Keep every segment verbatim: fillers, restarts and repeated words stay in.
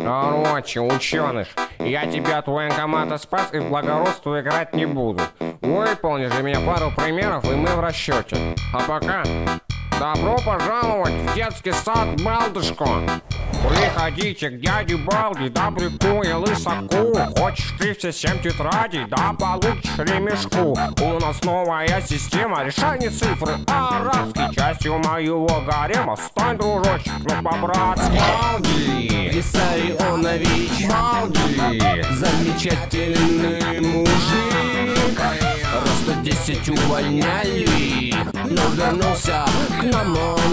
Короче, ученыш, я тебя от военкомата спас и в благородство играть не буду. Выполни же меня пару примеров, и мы в расчете. А пока добро пожаловать в детский сад Балдышко. Приходите к дяде Балди, да и лысаку. Хочешь ты все семь тетрадей, да получишь ремешку. У нас новая система решения цифры арабский. Частью моего гарема стань, дружочек, ну по-братски. Балди, Виссарионович Балди, замечательный мужик. Роста десять увольняли, но вернулся к нам он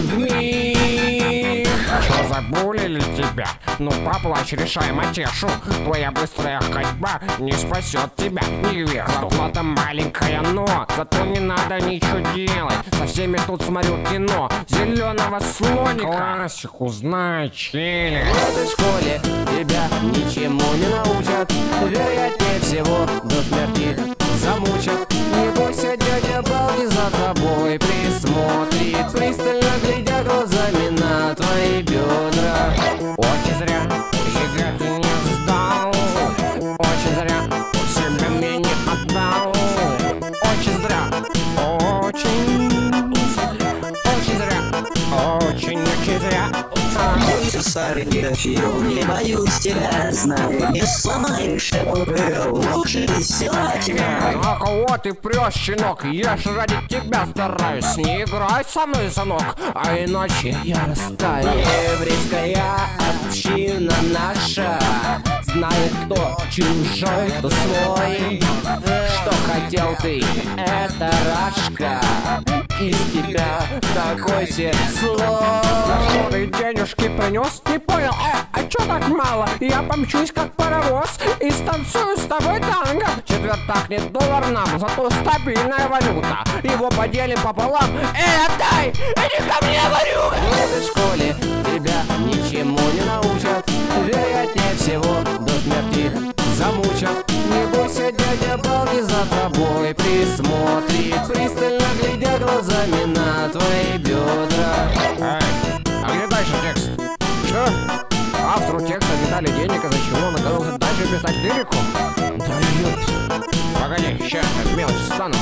вмиг. что забулили тебя? Ну поплачь, решай матешу. Твоя быстрая ходьба не спасет тебя, невесту. Зарплата маленькая, но зато не надо ничего делать. Со всеми тут смотрю кино зеленого слоника. Классику знай, челик. В этой школе тебя ничему не научат. Вероятнее всего до смерти замучат. Не бойся, дядя Балди за тобой присмотрит, пристально глядя глазами на твои бедра. Очень зря, ЕГЭ ты не сдал. Очень зря, себя мне не отдал. Очень зря, очень, очень зря, очень, очень зря. Старый дедофил, не боюсь тебя, знаю, не сломаешь эту пыл, лучше села тебя. А кого ты прешь, щенок? Я ж ради тебя стараюсь. Не играй со мной, сынок, а иначе я растаю. Еврейская община наша знает, кто чужой, кто свой. Что хотел ты, это рашка. Из тебя такой себе слой. Ты денежки принес? Не понял, э, а чё так мало? Я помчусь как паровоз и станцую с тобой танго. Четвертак не доллар нам, зато стабильная валюта. Его поделим пополам. Эй, отдай! Иди ко мне, ворюга! В этой школе тебя ничему не научат. Вероятнее всего до смерти замучат. Не бойся, дядя Балди за тобой присмотрит, пристально глядя глазами на твои бедра. Эй, а где дальше текст? Что? Автору текста не дали денег, из-за чего он оказался дальше писать лирику? Да ёпт. Погоди, сейчас как мелочь стану.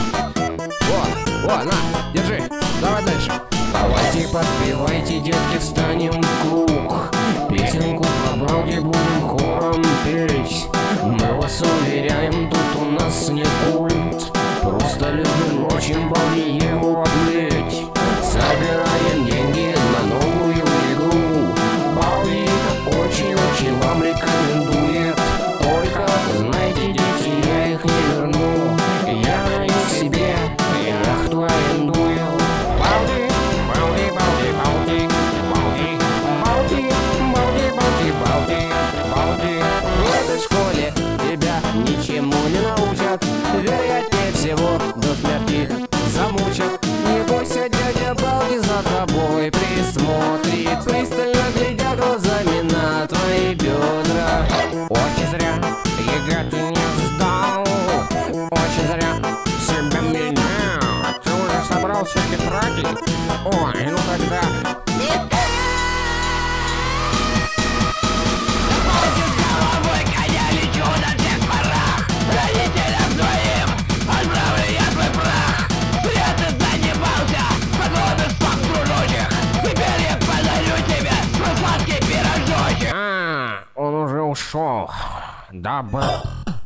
О, о, на, держи, давай дальше. Давайте подпевайте, детки, встанем в круг. Песенку про Балди будем хором петь. Мы вас уверяем, тут у нас не культ. Просто любим очень Балди его облечь. Собираем деньги на новую игру. Балди очень-очень вам рекомендует. Только, знаете, дети, я их не верну. Я их себе яхту арендую. Балди, Балди, Балди, Балди, Балди, Балди, Балди, Балди, Балди. В этой школе тебя ничему не научат. Вероятнее всего до смерти замучат. Не бойся, дядя Балди за тобой присмотрит, пристально глядя глазами на твои бедра. Очень зря, ЕГЭ ты не сдал. Очень зря, себя меня. Ты уже собрал все тетради? Ой, ну тогда... А, он уже ушел. Да, был.